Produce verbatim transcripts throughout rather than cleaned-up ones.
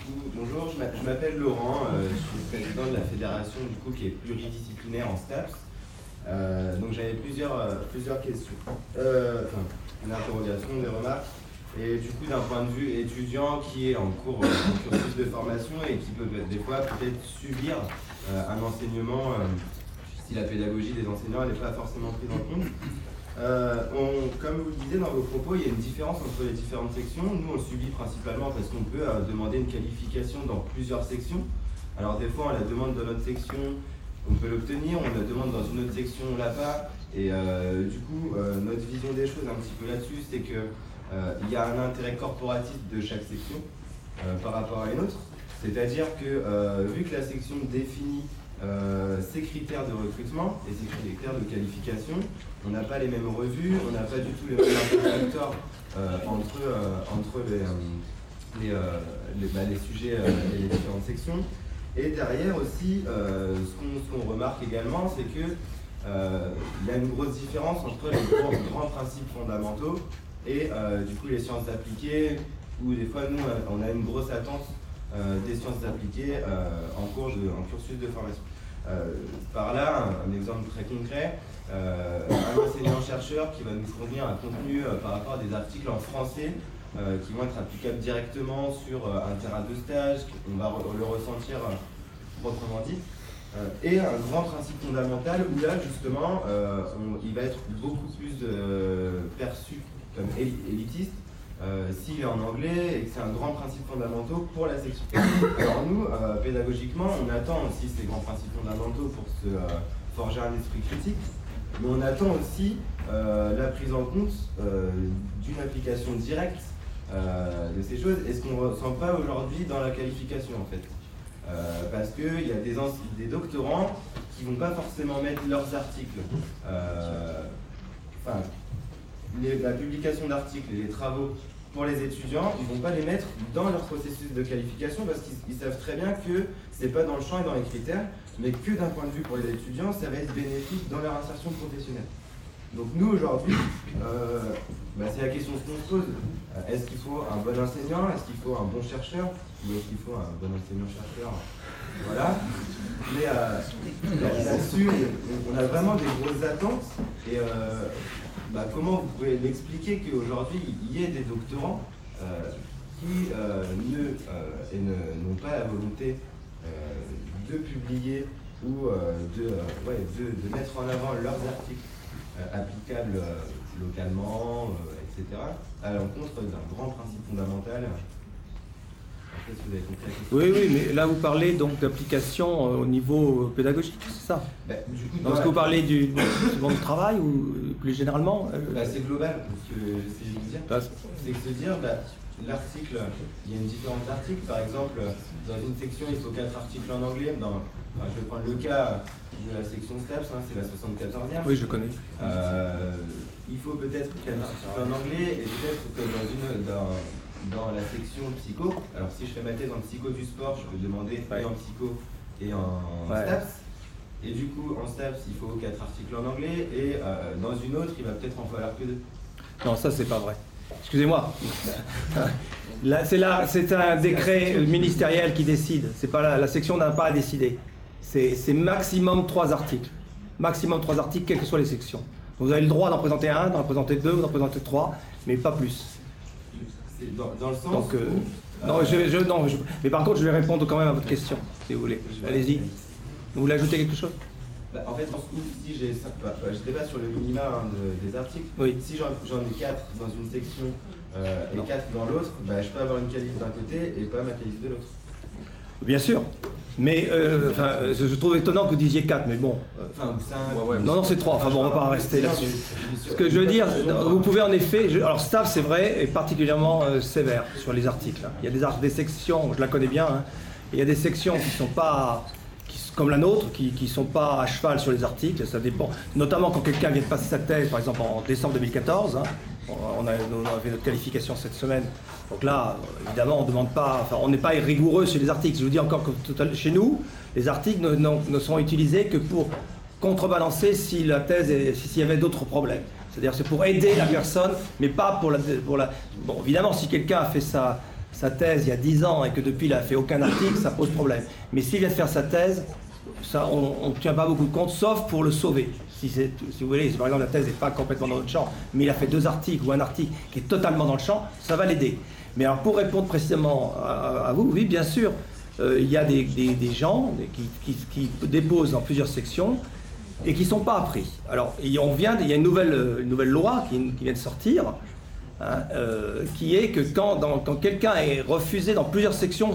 coup, bonjour, je m'appelle Laurent, euh, je suis président de la fédération du coup qui est pluridisciplinaire en STAPS. Euh, donc j'avais plusieurs, euh, plusieurs questions, euh, enfin, une interrogation, des remarques. Et du coup, d'un point de vue étudiant qui est en cours euh, en cursus de formation et qui peut des fois peut-être subir euh, un enseignement, euh, si la pédagogie des enseignants n'est pas forcément prise en compte. Euh, on, comme vous le disiez dans vos propos, il y a une différence entre les différentes sections. Nous, on le subit principalement parce qu'on peut euh, demander une qualification dans plusieurs sections. Alors des fois, on la demande dans notre section, on peut l'obtenir, on la demande dans une autre section, on l'a pas. Et euh, du coup, euh, notre vision des choses un petit peu là-dessus, c'est que euh, il y a un intérêt corporatif de chaque section euh, par rapport à une autre. C'est-à-dire que euh, vu que la section définit Euh, ces critères de recrutement et ces critères de qualification, on n'a pas les mêmes revues, on n'a pas du tout les mêmes interlocuteurs euh, entre, euh, entre les, euh, les, euh, les, bah, les sujets euh, et les différentes sections. Et derrière aussi, euh, ce qu'on ce qu'on remarque également, c'est qu'il euh, y a une grosse différence entre les grands, grands principes fondamentaux et euh, du coup les sciences appliquées, où des fois nous on a une grosse attente Euh, des sciences appliquées euh, en cours de, en cursus de formation. Euh, par là, un, un exemple très concret, euh, un enseignant-chercheur qui va nous fournir un contenu euh, par rapport à des articles en français euh, qui vont être applicables directement sur euh, un terrain de stage, on va re le ressentir euh, proprement dit, euh, et un grand principe fondamental où là justement euh, on, il va être beaucoup plus euh, perçu comme élitiste Euh, s'il est en anglais et que c'est un grand principe fondamental pour la section. Alors nous, euh, pédagogiquement, on attend aussi ces grands principes fondamentaux pour se euh, forger un esprit critique, mais on attend aussi euh, la prise en compte euh, d'une application directe euh, de ces choses, et ce qu'on ne ressent pas aujourd'hui dans la qualification en fait. Euh, parce qu'il y a des, des doctorants qui ne vont pas forcément mettre leurs articles, euh, enfin, Les, la publication d'articles et les travaux pour les étudiants, ils ne vont pas les mettre dans leur processus de qualification parce qu'ils savent très bien que ce n'est pas dans le champ et dans les critères, mais que d'un point de vue pour les étudiants, ça va être bénéfique dans leur insertion professionnelle. Donc nous aujourd'hui, euh, bah, c'est la question qu'on se pose. Est-ce qu'il faut un bon enseignant? Est-ce qu'il faut un bon chercheur? Ou est-ce qu'il faut un bon enseignant-chercheur? Voilà. Mais euh, là-dessus, on a vraiment des grosses attentes. Et euh, bah, comment vous pouvez l'expliquer qu'aujourd'hui, il y ait des doctorants euh, qui euh, ne, euh, et ne, n'ont pas la volonté euh, de publier ou euh, de, euh, ouais, de, de mettre en avant leurs articles euh, applicables euh, localement, euh, et cetera, à l'encontre d'un grand principe fondamental. Oui, oui, mais là vous parlez donc d'application euh, au niveau pédagogique, c'est ça? Bah, du coup, Est-ce que vous parlez du, du monde du travail ou plus généralement euh... bah, c'est global, parce que j'essaie de vous dire. Bah, c'est que se dire, bah, l'article, il y a une différence d'articles. Par exemple, dans une section, il faut quatre articles en anglais. Dans, enfin, je vais prendre le cas de la section STAPS, hein, c'est la soixante-quatorzième. Oui, je connais. Euh, il faut peut-être quatre articles en anglais et peut-être que dans une... Dans, dans la section psycho, alors si je fais ma thèse en psycho du sport, je peux demander ouais. et en psycho et en ouais. STAPS. Et du coup, en STAPS, il faut quatre articles en anglais et euh, dans une autre, il va peut-être en falloir que deux. Non, ça, c'est pas vrai. Excusez-moi. Là, c'est là, c'est un décret ministériel qui décide. C'est pas la, la section n'a pas à décider. C'est maximum trois articles. Maximum trois articles, quelles que soient les sections. Donc, vous avez le droit d'en présenter un, d'en présenter deux, d'en présenter trois, mais pas plus. Dans, dans le sens Donc, euh, où, non, euh, je, je, non je, mais par contre, je vais répondre quand même à votre question, si vous voulez. Allez-y. Vous voulez ajouter quelque chose? Bah, en fait, si j'ai, bah, je débat sur le minima hein, de, des articles. Oui. Si j'en ai quatre dans une section euh, et quatre dans l'autre, bah, je peux avoir une qualif d'un côté et pas ma qualif de l'autre. Bien sûr. Mais euh, enfin, je trouve étonnant que vous disiez quatre, mais bon. Enfin, un... ouais, ouais, non, non, c'est trois. Enfin bon, on va pas rester là-dessus. Ce que je veux dire, vous pouvez en effet. Je, alors, STAPS, c'est vrai, est particulièrement euh, sévère sur les articles. Il y a des, des sections, je la connais bien, hein, et il y a des sections qui sont pas, qui, comme la nôtre, qui ne sont pas à cheval sur les articles. Ça dépend, notamment quand quelqu'un vient de passer sa thèse, par exemple en décembre deux mille quatorze. Hein, on, a, on a fait notre qualification cette semaine. Donc là, évidemment, on demande pas, enfin, on n'est pas rigoureux sur les articles. Je vous dis encore que chez nous, les articles ne, ne, ne sont utilisés que pour contrebalancer si la thèse, s'il y avait d'autres problèmes. C'est-à-dire c'est pour aider la personne, mais pas pour la, pour la... Bon, évidemment, si quelqu'un a fait sa, sa thèse il y a dix ans et que depuis il n'a fait aucun article, ça pose problème. Mais s'il vient de faire sa thèse, ça, on ne tient pas beaucoup compte, sauf pour le sauver. Si, si vous voulez, si par exemple la thèse n'est pas complètement dans notre champ, mais il a fait deux articles ou un article qui est totalement dans le champ, ça va l'aider. Mais alors pour répondre précisément à, à vous, oui bien sûr, euh, il y a des, des, des gens qui, qui, qui déposent dans plusieurs sections et qui ne sont pas appris. Alors il, on vient, il y a une nouvelle, une nouvelle loi qui, qui vient de sortir, hein, euh, qui est que quand, dans, quand quelqu'un est refusé dans plusieurs sections,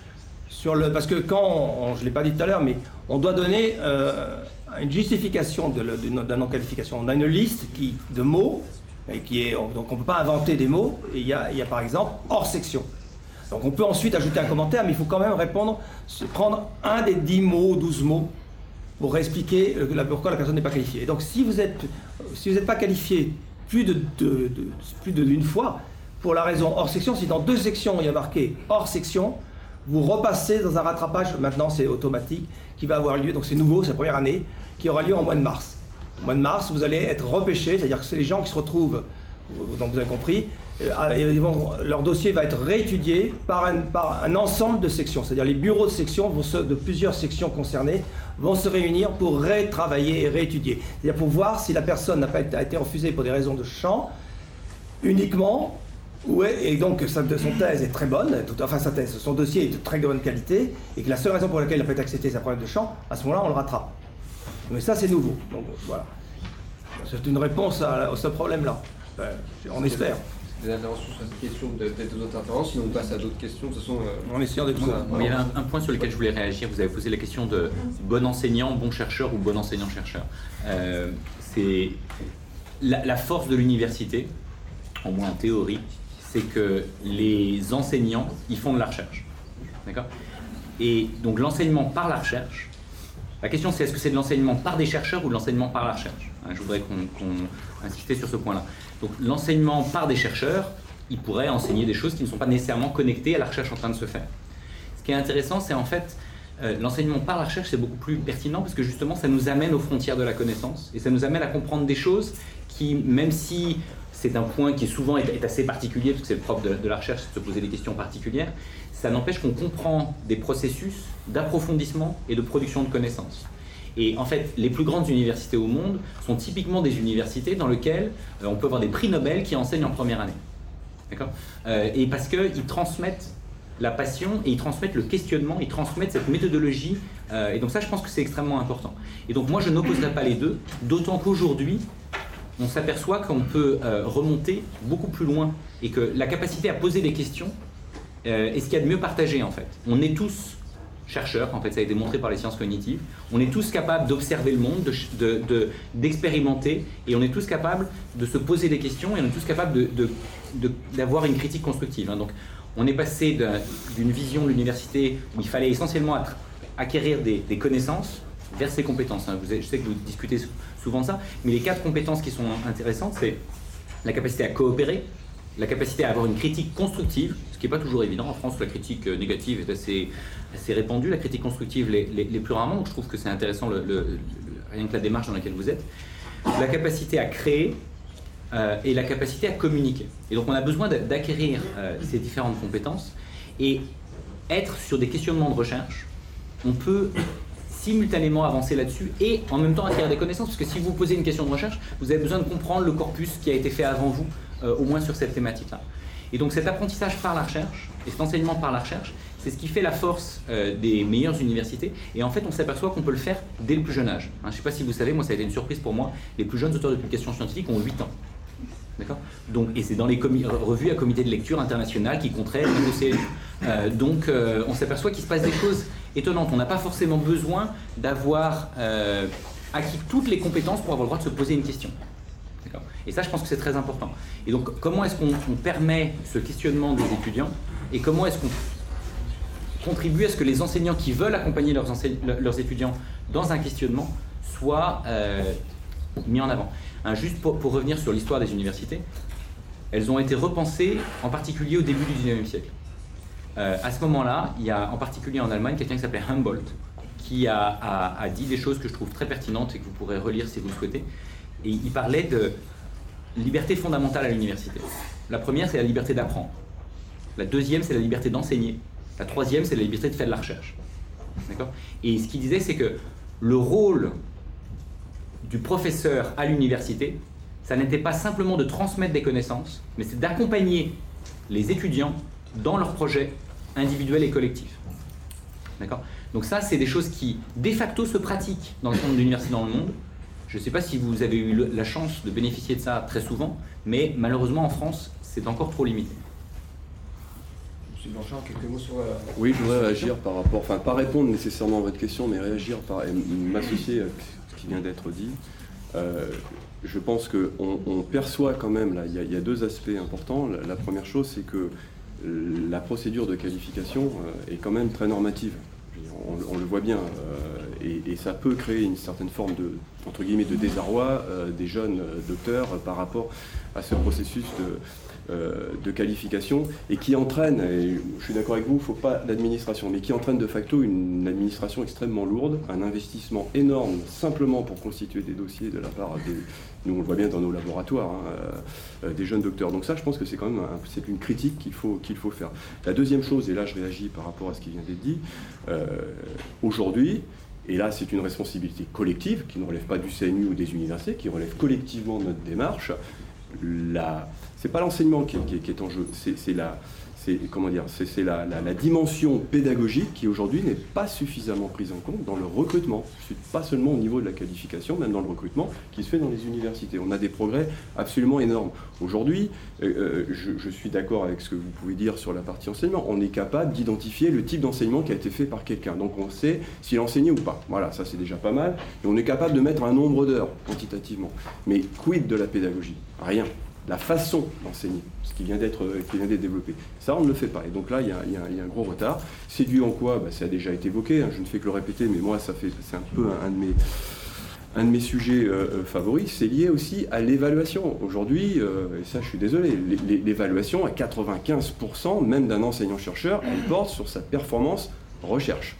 sur le, parce que quand, on, je ne l'ai pas dit tout à l'heure, mais on doit donner euh, une justification de, de, de la non-qualification. On a une liste qui, de mots, et qui est, donc on ne peut pas inventer des mots, et il y a, il y a par exemple hors section. Donc on peut ensuite ajouter un commentaire, mais il faut quand même répondre, prendre un des dix mots, douze mots, pour expliquer pourquoi la personne n'est pas qualifiée. Et donc si vous êtes, si vous n'êtes pas qualifié plus de, de, de, plus d'une fois, pour la raison hors section, si dans deux sections il y a marqué hors section, vous repassez dans un rattrapage, maintenant c'est automatique, qui va avoir lieu, donc c'est nouveau, c'est la première année, qui aura lieu en mois de mars. Au mois de mars, vous allez être repêchés, c'est-à-dire que c'est les gens qui se retrouvent, donc vous avez compris, ils vont, leur dossier va être réétudié par un, par un ensemble de sections, c'est-à-dire les bureaux de sections vont se, de plusieurs sections concernées vont se réunir pour retravailler et réétudier. C'est-à-dire pour voir si la personne n'a pas été, a été refusée pour des raisons de champ, uniquement. Ouais, et donc sa, son thèse est très bonne, tout, enfin sa thèse, son dossier est de très bonne qualité, et que la seule raison pour laquelle il n'a pas été accepté c'est un problème de champ, à ce moment-là on le rattrape. Mais ça c'est nouveau, donc voilà. C'est une réponse à, à ce problème-là, ben, on espère. Des interventions sur cette question, peut-être d'autres interventions, sinon on passe à d'autres questions, de toute façon... Euh... En essayant d'être... Il y a un, un point sur lequel je voulais réagir, vous avez posé la question de bon enseignant, bon chercheur ou bon enseignant-chercheur. Euh, c'est la, la force de l'université, au moins en théorie, c'est que les enseignants, ils font de la recherche. D'accord ? Et donc l'enseignement par la recherche, la question c'est est-ce que c'est de l'enseignement par des chercheurs ou de l'enseignement par la recherche ? Je voudrais qu'on qu'on insiste sur ce point-là. Donc l'enseignement par des chercheurs, ils pourraient enseigner des choses qui ne sont pas nécessairement connectées à la recherche en train de se faire. Ce qui est intéressant, c'est en fait, euh, l'enseignement par la recherche, c'est beaucoup plus pertinent parce que justement, ça nous amène aux frontières de la connaissance et ça nous amène à comprendre des choses qui, même si c'est un point qui souvent est, est assez particulier, parce que c'est le propre de, de la recherche, c'est de se poser des questions particulières, ça n'empêche qu'on comprend des processus d'approfondissement et de production de connaissances. Et en fait, les plus grandes universités au monde sont typiquement des universités dans lesquelles euh, on peut avoir des prix Nobel qui enseignent en première année. D'accord ? euh, Et parce qu'ils transmettent la passion et ils transmettent le questionnement, ils transmettent cette méthodologie. Euh, et donc ça, je pense que c'est extrêmement important. Et donc moi, je n'opposerai pas les deux, d'autant qu'aujourd'hui, on s'aperçoit qu'on peut euh, remonter beaucoup plus loin et que la capacité à poser des questions euh, est ce qu'il y a de mieux partagé en fait. On est tous chercheurs, en fait ça a été montré par les sciences cognitives, on est tous capables d'observer le monde, de, de, de, d'expérimenter et on est tous capables de se poser des questions et on est tous capables de, de, de, d'avoir une critique constructive. Hein. Donc on est passé d'une vision de l'université où il fallait essentiellement acquérir des, des connaissances vers ses compétences. Hein. Vous avez, je sais que vous discutez souvent de ça, mais les quatre compétences qui sont intéressantes, c'est la capacité à coopérer, la capacité à avoir une critique constructive, ce qui n'est pas toujours évident. En France, la critique négative est assez, assez répandue, la critique constructive les, les, les plus rarement, donc je trouve que c'est intéressant le, le, le, rien que la démarche dans laquelle vous êtes. La capacité à créer euh, et la capacité à communiquer. Et donc on a besoin d'acquérir euh, ces différentes compétences et être sur des questionnements de recherche. On peut simultanément avancer là-dessus et en même temps acquérir des connaissances, parce que si vous posez une question de recherche, vous avez besoin de comprendre le corpus qui a été fait avant vous, euh, au moins sur cette thématique-là. Et donc cet apprentissage par la recherche, et cet enseignement par la recherche, c'est ce qui fait la force euh, des meilleures universités, et en fait on s'aperçoit qu'on peut le faire dès le plus jeune âge. Hein, je ne sais pas si vous savez, moi ça a été une surprise pour moi, les plus jeunes auteurs de publications scientifiques ont huit ans. D'accord ? Donc, et c'est dans les revues à comité de lecture international qui compteraient l'O C L U. Euh, donc euh, on s'aperçoit qu'il se passe des choses étonnantes. On n'a pas forcément besoin d'avoir euh, acquis toutes les compétences pour avoir le droit de se poser une question. D'accord ? Et ça, je pense que c'est très important. Et donc, comment est-ce qu'on permet ce questionnement des étudiants et comment est-ce qu'on contribue à ce que les enseignants qui veulent accompagner leurs, leurs étudiants dans un questionnement soient euh, mis en avant. Hein, juste pour, pour revenir sur l'histoire des universités, elles ont été repensées en particulier au début du dix-neuvième siècle. Euh, à ce moment-là, il y a en particulier en Allemagne quelqu'un qui s'appelait Humboldt qui a, a, a dit des choses que je trouve très pertinentes et que vous pourrez relire si vous le souhaitez. Et il parlait de liberté fondamentale à l'université. La première, c'est la liberté d'apprendre. La deuxième, c'est la liberté d'enseigner. La troisième, c'est la liberté de faire de la recherche. D'accord ? Et ce qu'il disait, c'est que le rôle du professeur à l'université, ça n'était pas simplement de transmettre des connaissances, mais c'est d'accompagner les étudiants dans leurs projets individuels et collectifs. D'accord ? Donc ça, c'est des choses qui, de facto, se pratiquent dans le monde d'université dans le monde. Je ne sais pas si vous avez eu la chance de bénéficier de ça très souvent, mais malheureusement, en France, c'est encore trop limité. Monsieur Blanchard, quelques mots sur... Euh, oui, je voudrais réagir par rapport, enfin pas répondre nécessairement à votre question, mais réagir par, et m'associer à ce qui vient d'être dit. Euh, je pense qu'on on perçoit quand même, là, il y, a, il y a deux aspects importants. La, la première chose, c'est que la procédure de qualification euh, est quand même très normative. On, on le voit bien, euh, et, et ça peut créer une certaine forme de, entre guillemets, de désarroi euh, des jeunes docteurs euh, par rapport à ce processus de, euh, de qualification, et qui entraîne, et je suis d'accord avec vous, il ne faut pas d'administration, mais qui entraîne de facto une administration extrêmement lourde, un investissement énorme simplement pour constituer des dossiers de la part des... Nous, on le voit bien dans nos laboratoires, hein, euh, des jeunes docteurs. Donc ça, je pense que c'est quand même un, c'est une critique qu'il faut, qu'il faut faire. La deuxième chose, et là je réagis par rapport à ce qui vient d'être dit, euh, aujourd'hui, et là c'est une responsabilité collective, qui ne relève pas du C N U ou des universités, qui relève collectivement de notre démarche, la... c'est pas l'enseignement qui, qui, qui est en jeu, c'est, c'est la... C'est, comment dire, c'est, c'est la, la, la dimension pédagogique qui aujourd'hui n'est pas suffisamment prise en compte dans le recrutement. Pas seulement au niveau de la qualification, même dans le recrutement qui se fait dans les universités. On a des progrès absolument énormes. Aujourd'hui, euh, je, je suis d'accord avec ce que vous pouvez dire sur la partie enseignement. On est capable d'identifier le type d'enseignement qui a été fait par quelqu'un. Donc on sait s'il a enseigné ou pas. Voilà, ça c'est déjà pas mal. Et on est capable de mettre un nombre d'heures quantitativement. Mais quid de la pédagogie ? Rien. La façon d'enseigner, ce qui vient d'être qui vient d'être développé. Ça, on ne le fait pas. Et donc là, il y a, il y a, il y a un gros retard. C'est dû en quoi ? Ben, ça a déjà été évoqué, hein, je ne fais que le répéter, mais moi, ça fait, c'est un peu un, un, de, mes, un de mes sujets euh, favoris. C'est lié aussi à l'évaluation. Aujourd'hui, euh, et ça, je suis désolé, l'évaluation, à quatre-vingt-quinze pour cent, même d'un enseignant-chercheur, elle porte sur sa performance recherche.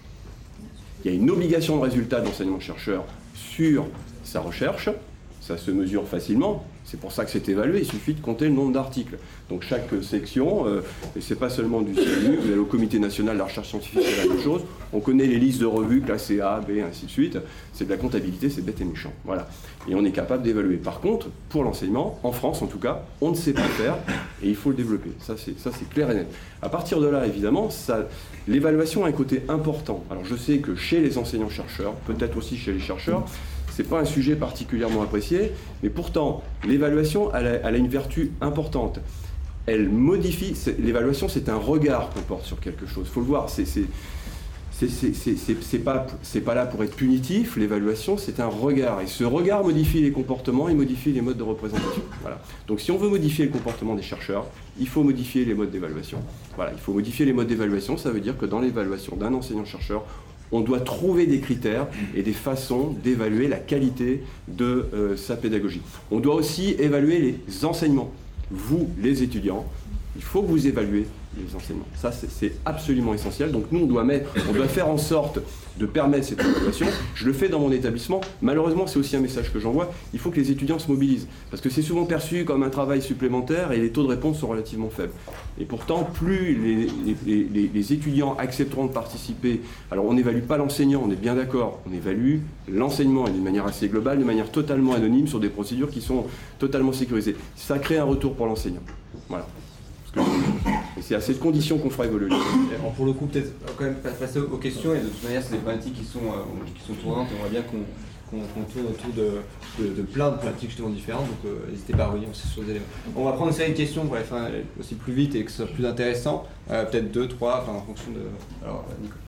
Il y a une obligation de résultat d'enseignant-chercheur sur sa recherche. Ça se mesure facilement, c'est pour ça que c'est évalué, il suffit de compter le nombre d'articles. Donc chaque section, euh, et c'est pas seulement du C N U, vous allez au Comité national de la recherche scientifique, c'est la même chose, on connaît les listes de revues classées A, B, ainsi de suite, c'est de la comptabilité, c'est bête et méchant. Voilà. Et on est capable d'évaluer. Par contre, pour l'enseignement, en France en tout cas, on ne sait pas faire, et il faut le développer. Ça c'est, ça, c'est clair et net. À partir de là, évidemment, ça, l'évaluation a un côté important. Alors je sais que chez les enseignants-chercheurs, peut-être aussi chez les chercheurs, c'est pas un sujet particulièrement apprécié, mais pourtant, l'évaluation, elle a, elle a une vertu importante. Elle modifie, l'évaluation, c'est un regard qu'on porte sur quelque chose. Il faut le voir, c'est, c'est, c'est, c'est, c'est, c'est, c'est pas, c'est pas là pour être punitif, l'évaluation, c'est un regard. Et ce regard modifie les comportements et modifie les modes de représentation. Voilà. Donc si on veut modifier le comportement des chercheurs, il faut modifier les modes d'évaluation. Voilà, il faut modifier les modes d'évaluation, ça veut dire que dans l'évaluation d'un enseignant-chercheur, on doit trouver des critères et des façons d'évaluer la qualité de euh, sa pédagogie. On doit aussi évaluer les enseignements. Vous, les étudiants, il faut que vous évaluez les enseignements. Ça, c'est, c'est absolument essentiel. Donc nous, on doit, mettre, on doit faire en sorte de permettre cette évaluation. Je le fais dans mon établissement. Malheureusement, c'est aussi un message que j'envoie. Il faut que les étudiants se mobilisent. Parce que c'est souvent perçu comme un travail supplémentaire et les taux de réponse sont relativement faibles. Et pourtant, plus les, les, les, les étudiants accepteront de participer, alors on n'évalue pas l'enseignant, on est bien d'accord, on évalue l'enseignement et d'une manière assez globale, de manière totalement anonyme, sur des procédures qui sont totalement sécurisées. Ça crée un retour pour l'enseignant. Voilà. Et c'est à cette condition qu'on fera évoluer. Alors pour le coup, peut-être quand même passer aux questions, et de toute manière, c'est des problématiques qui sont, euh, qui sont tournantes, et on voit bien qu'on, qu'on, qu'on tourne autour de, de, de plein de pratiques justement différentes, donc euh, n'hésitez pas à revenir aussi sur les éléments. On va prendre une série de questions pour aller faire aussi plus vite et que ce soit plus intéressant, euh, peut-être deux, trois, enfin en fonction de... Alors, Nicolas.